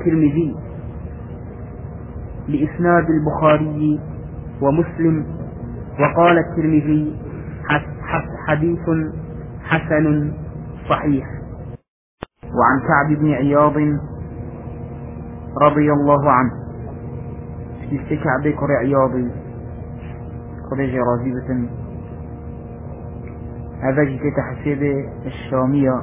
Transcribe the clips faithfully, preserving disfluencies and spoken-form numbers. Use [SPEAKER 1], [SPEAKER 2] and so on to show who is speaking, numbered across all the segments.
[SPEAKER 1] الترمذي بإسناد البخاري ومسلم، وقال الترمذي حديث حسن صحيح. وعن كعب بن عياض رضي الله عنه في كعب كر عياضي خرج راجبة هذا جيت تحسيب الشامية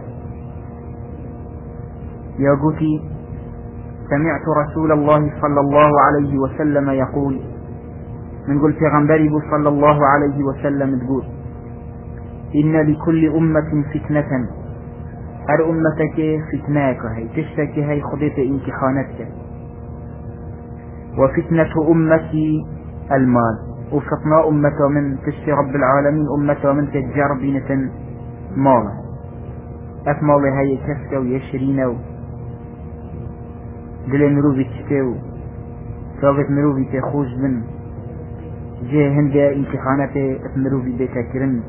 [SPEAKER 1] يقولي سمعت رسول الله صلى الله عليه وسلم يقول، من قل في غنبري صلى الله عليه وسلم تقول إن لكل أمة فتنة، هر أمتك فتناك هي تشتكي هي خذت امتحانتك، وفتنة أمتي المال، وفتنة أمة من تشتي رب العالمين أمة من تجار بينة مالا أفمال هي كسك ويشرين دل مروفي تشتو ثابت مروفي تخوش من جه هندا امتحانات مروفي بتكرن.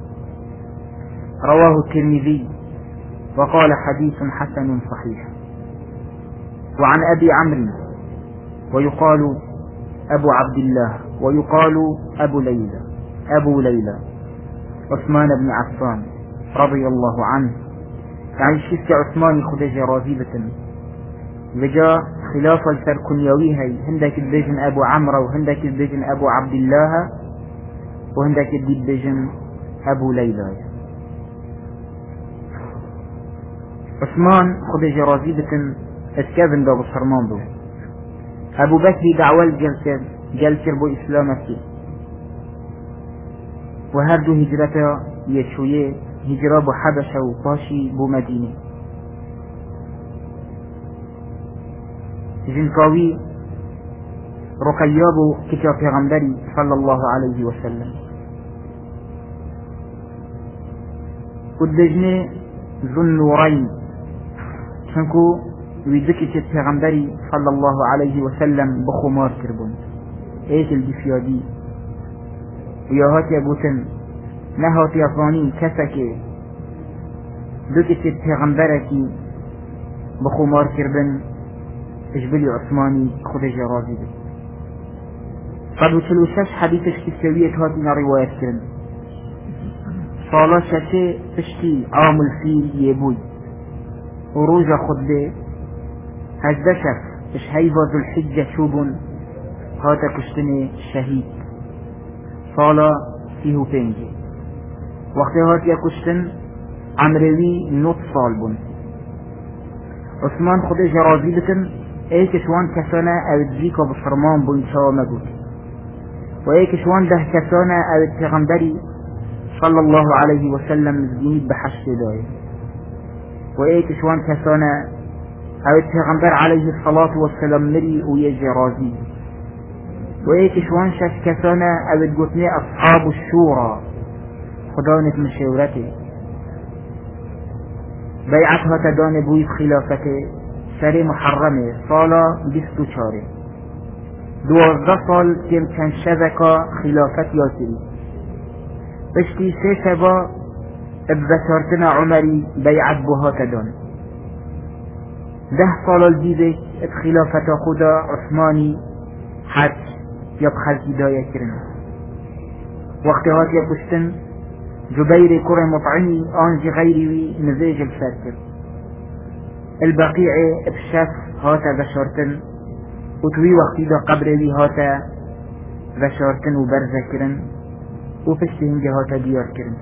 [SPEAKER 1] رواه الترمذي وقال حديث حسن صحيح. وعن أبي عمرو ويقال أبو عبد الله ويقال أبو ليلى أبو ليلى عثمان بن عفان رضي الله عنه، يعني شفت عثمان خدج راذبة وجاء خلافة الكنيوي هندك البجن أبو عمرو وهندك البجن أبو عبد الله وهندك البجن أبو ليلى. عثمان خدج راذبة اسكابن دو بصرمان دو أبو بكر دعوال جلسر جلسر بو إسلامتي، وهردو هجرته يشويه هجرة بو حبشة وباشي بو مدينة. جنكاوي رقيابو كتاب پیغمبري صلى الله عليه وسلم ودجنه ذو النورين شنكو ويذكي كتاب پیغمبري صلى الله عليه وسلم بخمار كربون ايش الدفيادي وياهاتي ابوتن نهاتي افغاني كسكي دو كتاب پیغمبركي بخمار كربن اجبلي عثماني خدج راضي بي. قد وتلوشش حديثش كسوية هاتنا رواية كرن صالة شتي تشتي عامل فيه يبوي وروجة خدبه هزدشف اش هيفا ذو الحجة شوبون هاتا كشتني شهيد صالة فيه بينجي وقت هاتي كشتن عمروي نوت صالبون. عثمان خدج راضي بكن ايه كشوان كسانا او تجيكا بصرمان بوينشاو مقود، وايه كشوان ده كسانا او التغنبري صلى الله عليه وسلم زبيني بحشت داي، وايه كشوان كسانا او التغنبر عليه الصلاة والسلام مري ويجي رازي، وايه كشوان شاش كسانا او تقوتني اصحاب الشورى خدانة مشورتي بيعتها تدان بوي خلافته سري محرمه صالة بستو چاره دوازده سال كم كان شبكة خلافت ياسري بشتي سي سبا ابذكرتنا عمري بيعت بها تدان ده سال الجيبه خلافت خدا عثماني حد يبخل هداية كرنا وقتها يبستن جبير كره مطعمي انجي غيري نزيج الفاتر البقيع بشاف هاتا بشارتن وتوي وقتي دا قبري هاتا بشارتن وبرزة كرن وفشت هنجي هاتا ديار كرن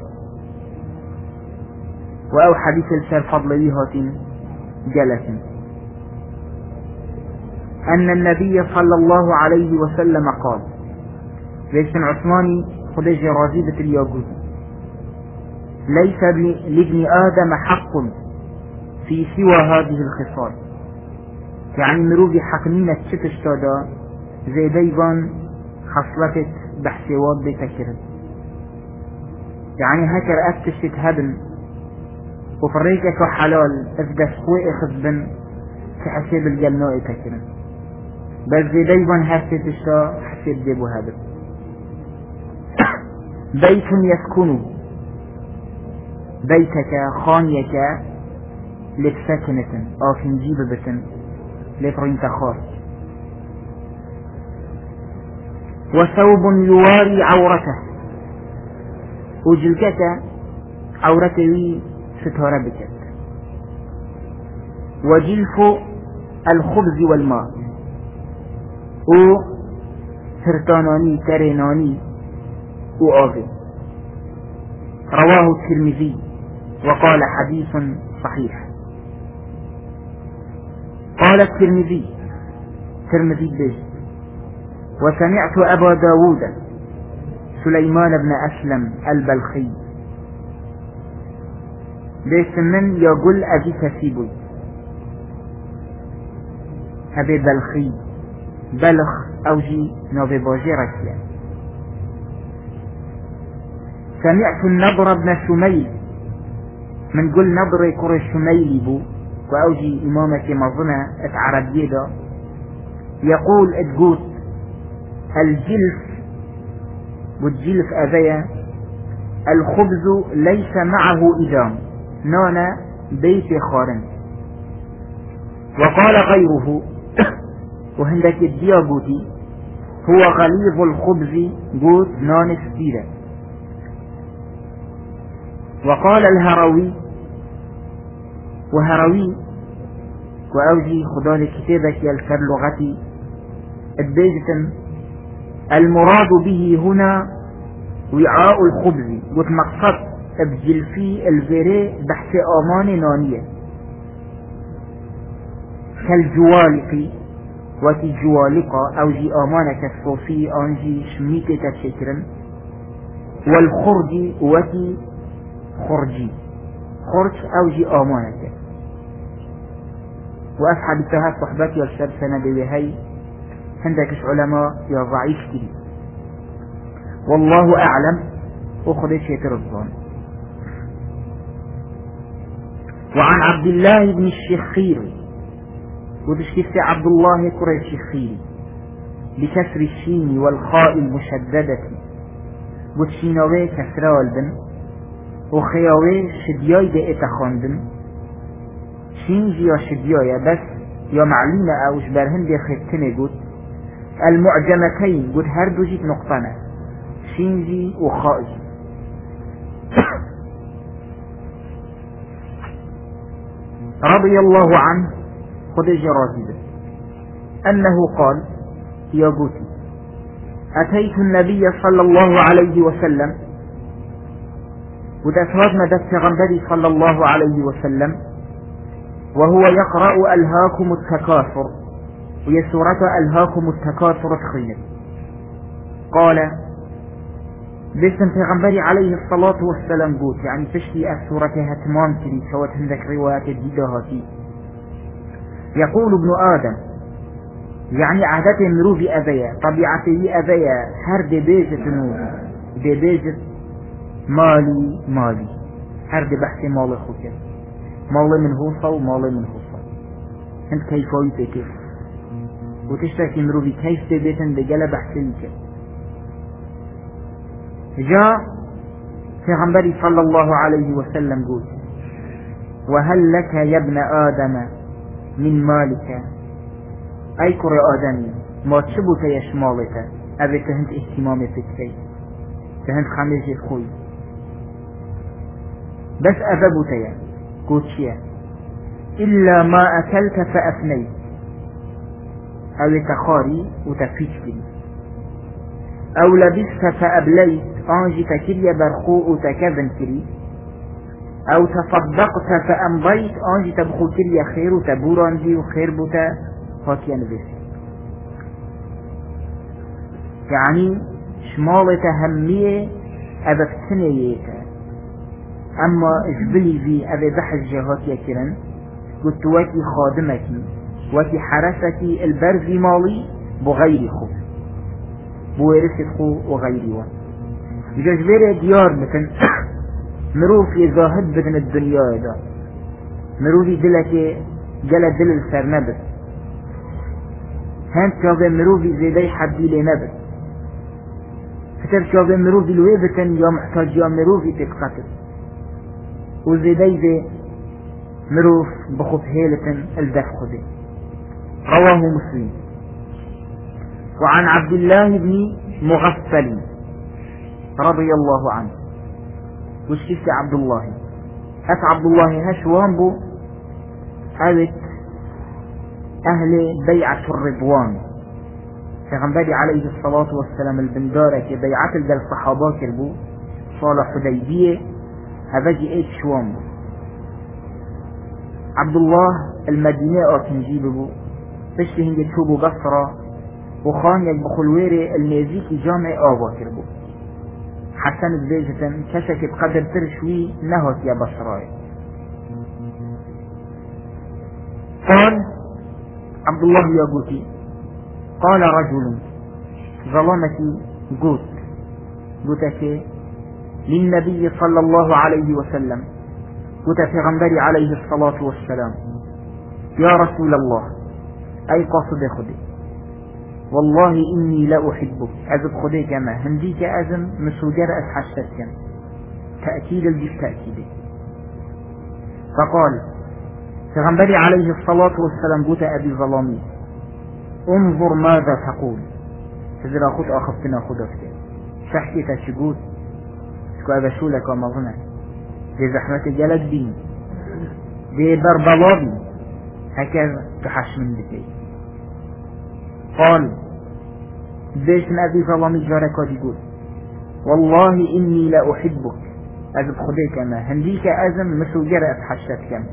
[SPEAKER 1] واو حديث السر فضلي هاتين جلسن أن النبي صلى الله عليه وسلم قال ليسن عثماني خدج رازيبة الياقوت ليس لابن آدم حق في سوى هذه الخصال، يعني مروفي حكمين تشتشتادا زي ديبان خصلتت بحسوات بتكرد، يعني هكر افتشت هبن وفريقك حلال افدس خوئ خزبن كحسيب الجنة تكرد، بس زي ديبان هاتت اشتا حسيب ديبو هبن. بيت يسكنه بيتك خانيك لتسكنة آفن جيب بسن لفرين تخار وثوب يواري عورته وجلكته عورته ستارة بكت وجلف الخبز والماء و سرطاناني تريناني وآذي. رواه الترمذي وقال حديث صحيح. قال الترمذي ترمذي بيج وسمعت أبا داود سليمان بن أسلم البلخي بيش من يقول أبي تسيبي أبي بلخي بلخ أوجي نوفي بوجي رسيا. سمعت النضر بن شميل من قل نضر كور الشميلي بو وأوجي إمامة مظنة اتعربية دا يقول اتقوت الجلف والجلف أذية الخبز ليس معه إدام نانا بيت خارن. وقال غيره وهندك الديابوتي هو غليظ الخبز قوت نان ستيرة. وقال الهروي وهروي وأوجي خدال كتابك يلكر لغتي البيجتن المراد به هنا وعاء الخبز وتمقصد بجلفي الفيري بحث آمان نانية كالجوالق وتي جوالقة أوجي آمانك الصوفي أنجي شميتة تشكرا والخرج وتي خرجي خرج أوجي آمانك. وأصحاب التهات صحبتي والشاب سنة هاي عندكش علماء يا ضعيف كده والله أعلم أخذ شيء الظن. وعن عبد الله بن الشخير وتشكيف عبد الله كرة الشخير بكسر الشين والخاء المشددة وتشينوي كسرى والبن وخياوي شدياي دي اتخاندن شينجي يا شدياي بس يا معلومة اوش برهن دي خيبتني قد المعجمتين قد هردو جيت نقطنا شينجي وخائي. رضي الله عنه خديجة راضي أنه قال يا قوتي أتيت النبي صلى الله عليه وسلم ودأسواتنا دست غنبري صلى الله عليه وسلم وهو يقرأ ألهاكم التكاثر وهي سورة ألهاكم التكاثر تخيل. قال بسم پیغمبری عليه الصلاة والسلام قلت يعني تشتي السورة هتمان كري سوات عندك روايات جديدة هاتي. يقول ابن آدم يعني عادة مروفي أذية طبيعته أذية هر دي بيجة نوب دي بيجة مالي مالي هر دي بحث مالي خوكي مالي من هوصة ومالي من هوصة انت كيفاوي تكيف وتشتكي مروفي كيف دي بيتن بجالة بحثيك. جاء پیغمبری صلى الله عليه وسلم قول وهل لك يا ابن آدم من مالك أي كر آدمي ما تشبك يشمالك أبي تهنت اهتمام فكري تهنت خميجي خوي بس أبابك يا قوتشيا إلا ما أكلت فأفنيت أو تخاري وتفيشكي أو لبست فأبليت أنجي تكري برخو تكذن كري أو تصدقت فأمضيت أنجي تبخو كري خير وتبورانجي وخير بتا هاتيا نبس يعني شمالة همية أبفتنيك أما إجبلي في أبي بحج هاتيا كرن قلت وكي خادمك وكي حرسك البرزي مالي بغير خو بورثة خو وغيري وان جزبير ديار مثل مروفي ظاهد بدن الدنيا دا مروفي دلك جل دل السرنبت هانت شاوه مروفي زيدي حدي لنبت فتر شاوه مروفي لويبتن يا محتاج يا مروفي تتقتل وزيدي زي مروف بخف هيلتن الدف خده رواه مسلم. وعن عبد الله بن مغفل رضي الله عنه. وش عبد الله أس عبد الله هشوان بو أبت أهل بيعة الرضوان فغنبري عليه الصلاة والسلام البندارة كبيعة الصحابة كربو صالح حديبية هبجي ايت شوان بو عبد الله المدينة او تنجيبه فشته هنجي تشوبو بصرة وخان يجبخل ويري الميزيكي جامع آوا كربو حسن بزيجة كشك بقدر ترشوي نهوت يا بصراي. قال عبد الله يا قوتي قال رجل ظلمتي قوت قوتك للنبي صلى الله عليه وسلم قوت في غنبري عليه الصلاة والسلام يا رسول الله أي قاصد خدي والله إني لا أحبك أزب خدي كما هنديك أزم مسوجر أتحشتك تأكيد بالتأكيد. فقال فغنبري عليه الصلاة والسلام قوت أبي ظلامي انظر ماذا تقول فزر أخذ أخذتنا خدفتك شحكي تشقوت شكو أبشولك ومظنة دي زحمة جلد بين دي بربلابي هكذا تحش من بكي. قال بيش أبي ظلامي جارك يقول والله إني لا أحبك أزب خديك ما هنديك أزم مسوجر أتحشتك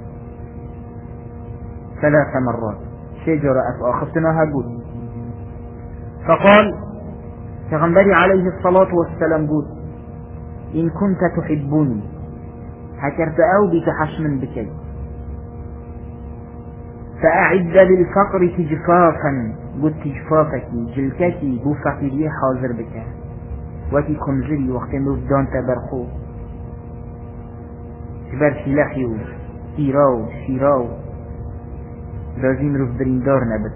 [SPEAKER 1] ثلاث مرات شجرة أخذتناها قول. فقال فغنبري عليه الصلاة والسلام قول إن كنت تحبني هكرت أو بتحش من بكي فأعد للفقر تجفافا قلت تجفافك جلكك بفقري حاضر بك وكي كنزري وقت نفدان تبرخو تبر شلحيو إيراو شيراو لازم رف بريندار نبت.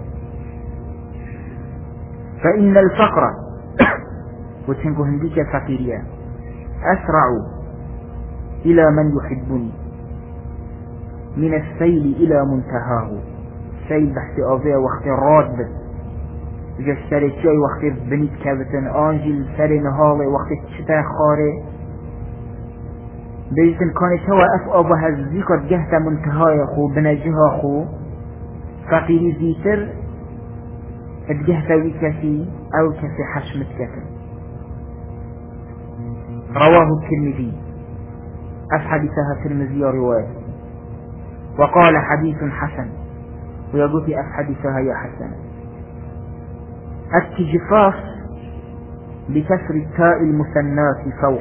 [SPEAKER 1] فإن الفقر وتنكو هنديك فقيريا أسرع إلى من يحبني من السيل إلى منتهاه سيل بحث أوفيه وقت راد بس إذا سري شوي وقت بنيت كابتن آنجل سري نهالي وقت شتا خاري بيجتن كانت هو أفقابها الزيكر جهة منتهاي خو بنجها خو فقيري زيتر الجهة وكسي أو كسي حشمت كسي. رواه الترمذي أحاديثها الترمذي رواية وقال حديث حسن ويقول في أحاديثها يا حسن. التجفاف بكسر التاء المثنات فوق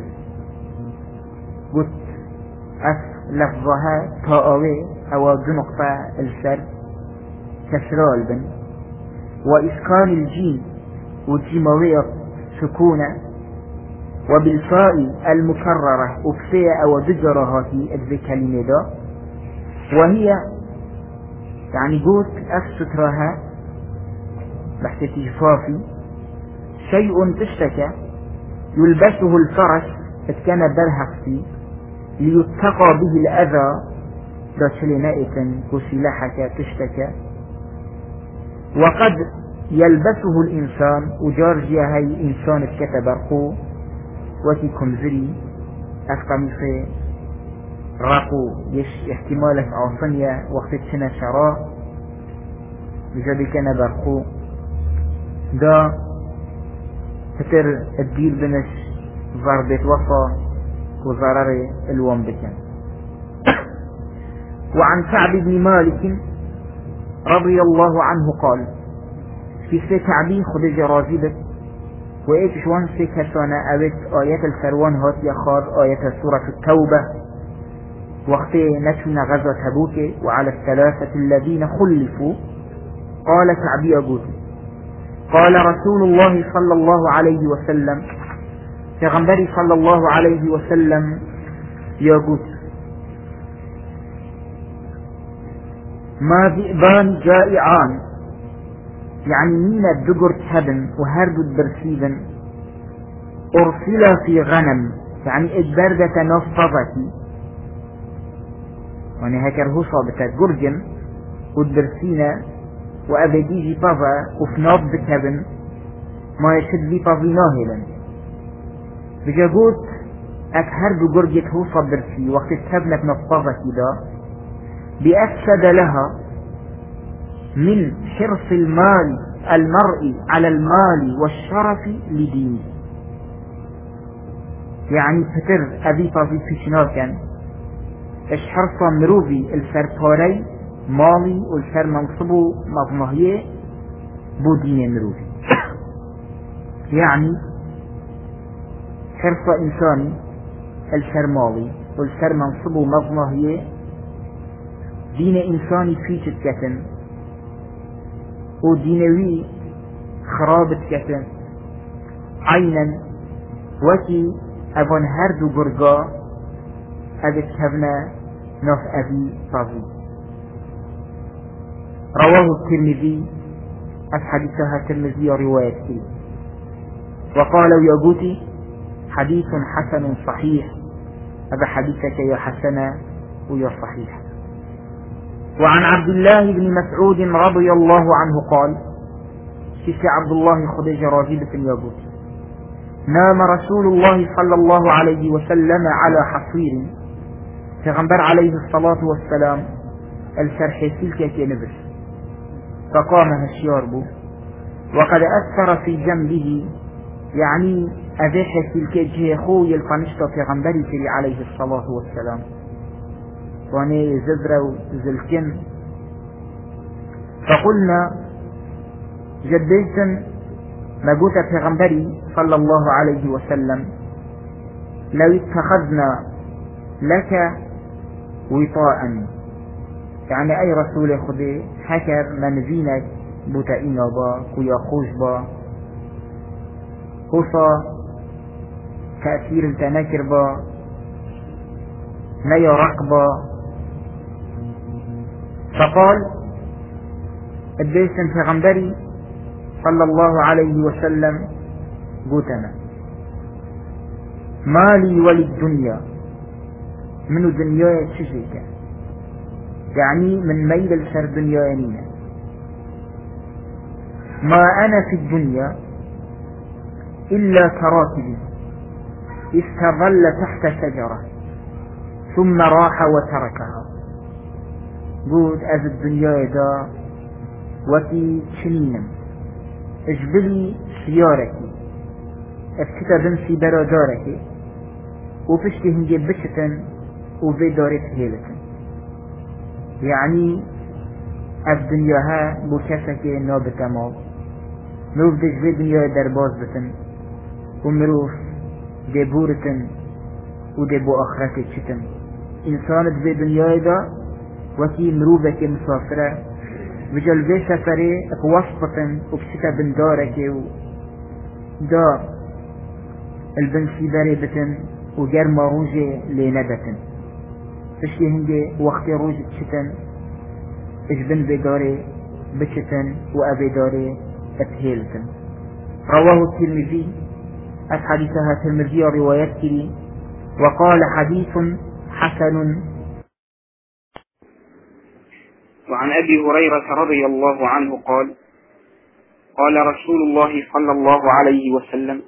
[SPEAKER 1] قلت أف لفظها تاءوي أو نقطة السر كسر البن وإسكان الجيم والجيموية سكونة وبالفاء المكررة أكفية أو دجرها في الكلمة دا وهي يعني قوت أفسترها بحث تجفافي شيء تشتكى يلبسه الفرس اتكان برهقتي ليتقى به الأذى داشلنائة وسلاحك تشتكى وقد يلبسه الإنسان وجارجيا هاي إنسان اتكتب رقو وكي كمزري أفقميخي راقو يش احتمالك عصنية وقت سنة شراء بجابي كان برقو دا فتر الدير بنش ضربة وفا وضرر الوان بكن. وعن كعب بن مالك رضي الله عنه قال في سي كعبي خدج رازبك وإيش شوان سي كسانا أبت آيات الفروان هات يخار آيات سورة التوبة وقت نتنا غزوة تبوك وعلى الثلاثة الذين خلفوا. قال كعبي أقول قال رسول الله صلى الله عليه وسلم پیغمبری صلى الله عليه وسلم يقول ما ذئبان جائعان يعني مين الدقر تهبن وهردو الدرسيبن أرسل في غنم يعني البردة نفضتي يعني هكر هو صابتها جرجن والدرسينة وأبديجي بابا وفناب بكبن ما يشد لي بابي ناهلا بجاقوت أكهر بقرجة هو صبرتي وقت الكبنة نطبة كده بأفسد لها من حرص المال المرء على المال والشرف لدينه. يعني فتر أبي بابي في شناكا اش حرصا مروفي السرطاري مالي والسر منصبه مظنهيه بو دين مروفي. يعني حرص إنساني السر مالي والسر منصبه مظنهيه دين إنساني في جدكتن ودينوي خرابت كتن عينا وكي أبن هردو برقا أبت هبنا نف أبي طاغي. رواه الترمذي الحديثها الترمذي روايته وقال ياقوتي حديث حسن صحيح. هذا حديثك يا حسن ويا صحيح. وعن عبد الله بن مسعود رضي الله عنه قال كيف عبد الله خديج راجبة ياقوتي نام رسول الله صلى الله عليه وسلم على حصير پیغمبر عليه الصلاة والسلام الشرح سلكة كنبس فقام هشيار بو وقد أثر في جنبه يعني أذيح سلكة جيخو يلقنشت پیغمبري كري عليه الصلاة والسلام واني زبرة وزلكن فقلنا جديتا مقوت پیغمبري صلى الله عليه وسلم لو اتخذنا لك وطاء يعني أي رسول خدي حكر من زينك بتائنا با كويا خوش با خصا تأثير التنكر با نيا رقبا. فقال الديسن في غنبري صلى الله عليه وسلم قوتنا مالي وللدنيا من الدنيا تشجيك يعني من ميل الشر دنيا ينينا ما أنا في الدنيا إلا كراكب استظل تحت شجرة ثم راح وتركها. قول أذ الدنيا دا وكي شنينا اجبلي سيارك افتتا بنسي برادارك وفشتي هنجي بشتا وفي دارت هيلتا. يعني الدنيا ها بوشاشك نابتا مال نوف دش في دنيا درباز بتن ومروف دي بورتن ودي بو آخرتك شتن. إنسانت في دنيا دا وكي مروفك مسافرة بجل في سفري اقوصبتن وبشتا بندارك دا البنسي باري بتن وجر ما روجي لندتن فشي هنجي وقت روج شتن اجبن بداري بشتن وابي داري اتهيلتن. رواه الترمذي الحديثها الترمذي روايات كري وقال حديث حسن.
[SPEAKER 2] وعن أبي هريرة رضي الله عنه قال قال رسول الله صلى الله عليه وسلم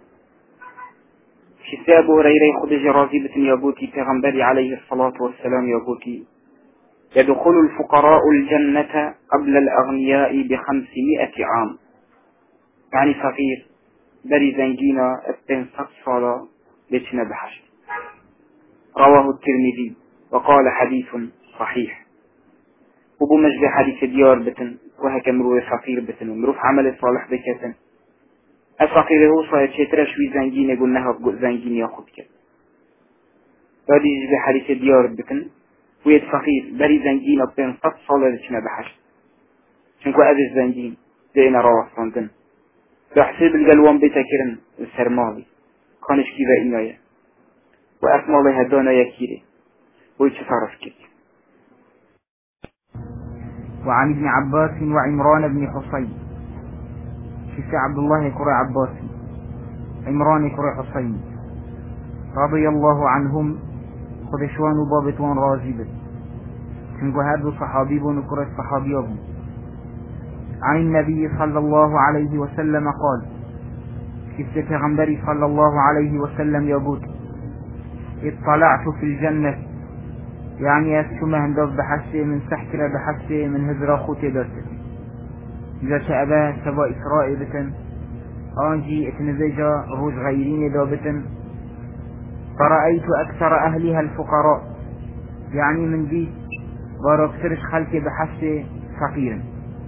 [SPEAKER 2] شتى أبو هريرة خدج رازبة يابوتي پیغمبر عليه الصلاة والسلام يابوتي يدخل الفقراء الجنة قبل الأغنياء بخمسمائة عام يعني فقير بري زنجينا التنسط صلاة لتنا بحشت. رواه الترمذي وقال حديث صحيح. وبو مجد حديث ديار بتن وهكا مروي فقير بتن ومروف عمل صالح بكتن الفقير هو صاير شترا شوي زنجين يقول نها زنجين ياخد كت هذه جزء حديث ديار بتن ويد فقير بري زنجين بين قط صالة لتنا بحشت شنكو أذي الزنجين دينا روح صندن بحسب القلوان بتكرن السرمالي كانش كيبا إنايا وأسمالي هدانا يكيري ويتصرف كت.
[SPEAKER 1] وعن ابن عباس وعمران بن حصين شفت عبد الله كرة عباسي عمران كرة حصين رضي الله عنهم خدشوان وبابتوان راجبت شنكو هادو صحابي بون كرة صحابي أبو عن النبي صلى الله عليه وسلم قال كيف پیغمبری صلى الله عليه وسلم يقول اطلعت في الجنة يعني أسكما هندوف بحسي من سحكرة بحسي من هزرا خوتي دارت إذا شأبا سبا إسرائي بتن آنجي اتنزيجا روج غيرين دابتن فرأيت أكثر أهلها الفقراء يعني من دي باراكترش خلقي بحسي فقيرا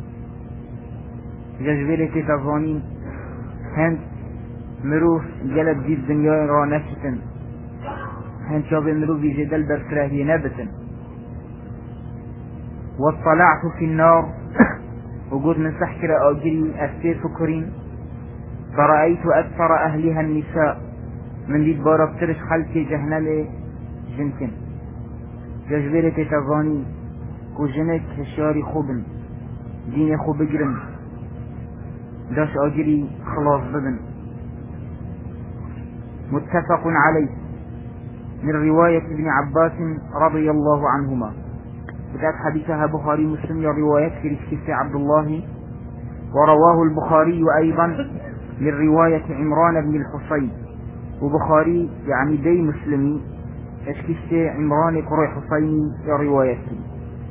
[SPEAKER 1] ججبيلتي تظانين هند مروف جلب دي الدنيا را نشتن هند شاب مروف جدل برفراهي نبتن واطلعت في النار وجود من سحكرة أجري أستير فكرين فرأيت أكثر أهلها النساء من دي باراكترش خلقي جهنم جنتن ججبيلتي تظانين كو جنك هشاري خوبن دين خوب بجرن داش أجري خلاص بدن. متفق عليه من رواية ابن عباس رضي الله عنهما بدأت حديثها بخاري مسلم رواية كريسكي عبد الله ورواه البخاري أيضا من رواية عمران بن الحصين وبخاري يعني دي مسلمي اشكيسي عمران قري حصيني روايته.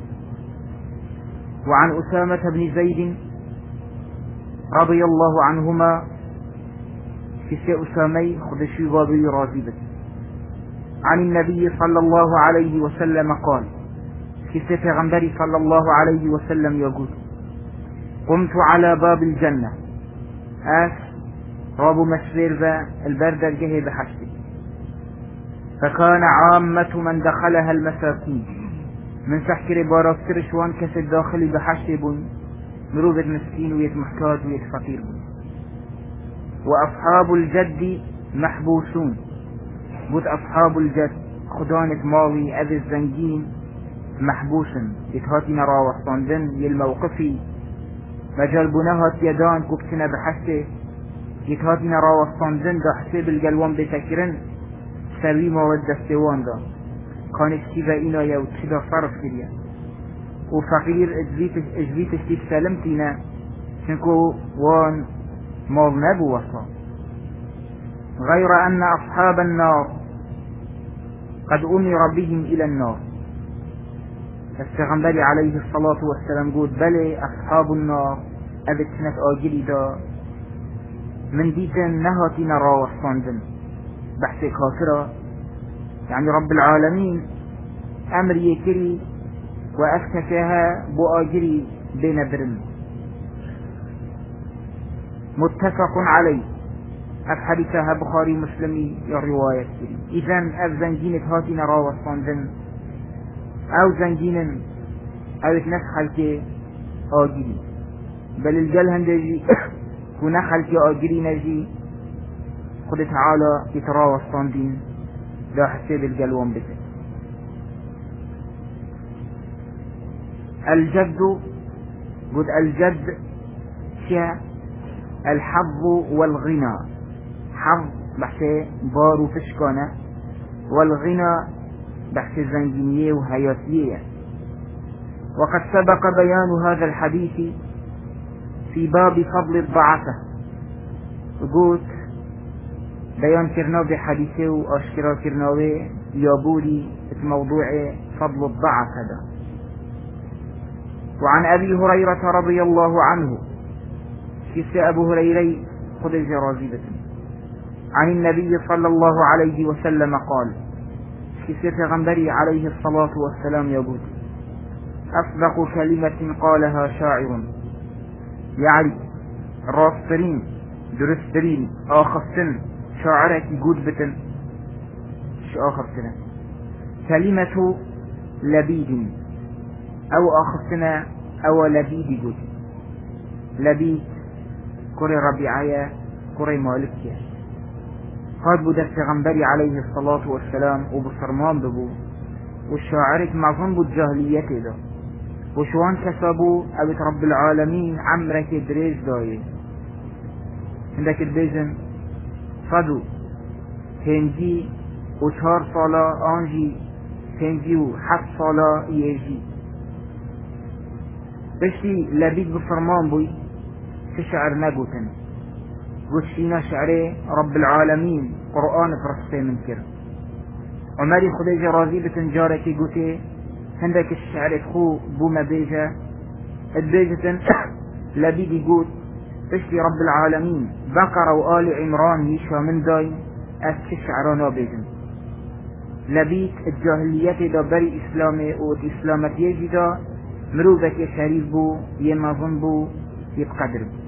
[SPEAKER 1] وعن أسامة بن زيد رضي الله عنهما كسي أسامي خدشي بابي رازبت عن النبي صلى الله عليه وسلم قال كسي پیغمبري صلى الله عليه وسلم يقول قمت على باب الجنة آس راب مشرير ذا البرد الجهي بحشتي فكان عامة من دخلها المساكين من سحكر باراكتر شوان كسي داخلي بحشتي بون مروبة مسكين ويت محتاج ويت فقير بون وأصحاب الجد محبوسون بود أصحاب الجد خدانة ماوي أذي الزنجين محبوسا يتهاتنا راوستاندن يلموقفي مجالبونهات يدان كبتنا بحسه يتهاتنا راوستاندن دا حسيب الجلوان بتكرن سوي ما ودستوان دا كانت كيبا إنا يو تشدا صرف كريا وفقير اجبيتش تيب سلمتنا شنكو وان مال نبو وصا غير أن أصحاب النار قد أمر بهم إلى النار السغنبري عليه الصلاة والسلام قول بلي أصحاب النار أبت سنة آجلي دا من ديتن نهاتنا راوستاندن بحثي خاسرة يعني رب العالمين أمر يكري وأفتكها بآجري بين برن. متفق عليه أفحدثها بخاري مسلمي الرواية إذن أفزنجينة هاتنا راوستاندن أو زنجين أو اتنسخل كي آجري بل الجل هندجي كنخل كي آجري نجي خد تعالى يتراوستاندين لا حسيب الجلوان بك. الجد قد الجد شيء الحظ والغنى حظ بحثي بارو فشكانة والغنى بحثي زنجينية وهياتية. وقد سبق بيان هذا الحديث في باب فضل الضعفة قلت بيان كرناو بحديثه واشكرا كرناو يابولي في موضوع فضل الضعفة ده. وعن أبي هريرة رضي الله عنه كيس أبو هريرة خذ الجرازيبة عن النبي صلى الله عليه وسلم قال كيس غنبري عليه الصلاة والسلام يقول أصدق كلمة قالها شاعر يعني راسترين درسترين آخفتن شاعرك يقول بتن شو آخفتنا كلمة لبيد أو آخفتنا أو لبيد يقول لبيد كوري ربيعية كوري مالكية قد بدأ غنبري عليه الصلاة والسلام وبصرمان ببو والشاعرك معظم بالجاهلية ده وشوان كسبوا أبت رب العالمين عمرك دريج داي عندك البيزن صدو هنجي وشهر صلاة آنجي هنجي وحف صلاة يجي بشتی لبید بفرمان بوی چه شعر نگوتن گوشینا شعره رب العالمین قرآن فرسته من کرد عمری خدای راضی بتن جارکی گوته هندك الشعر خو بوما بيجا البيجة لبيدي قوت اشتي رب العالمين بقرة وآل عمران يشوى من داي أسك شعرانا بيجن لبيت الجاهلية دا بري إسلامي او إسلامت يجي دا مروبك شريف بو ينظم بو يتقدر